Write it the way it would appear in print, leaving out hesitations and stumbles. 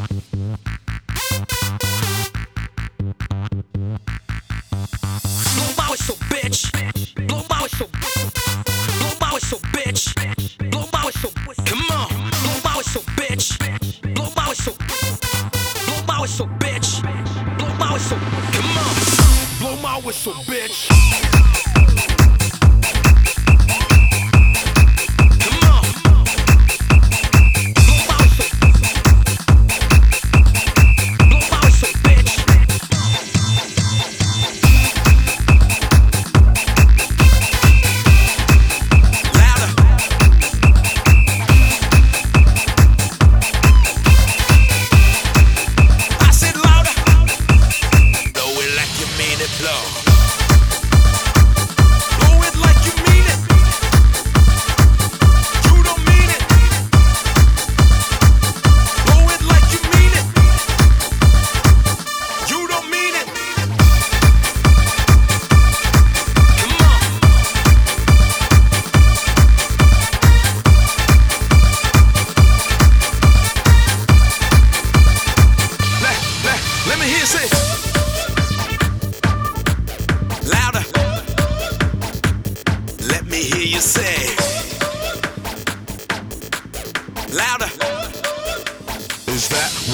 Blow my whistle, bitch. Blow my whistle. Blow my whistle, bitch. Blow my whistle. Come on. Blow my whistle, bitch. Blow my whistle. Blow my whistle, bitch. Blow my whistle. Come on. Blow my whistle, bitch. Let me hear you say louder. Let me hear you say louder. Is that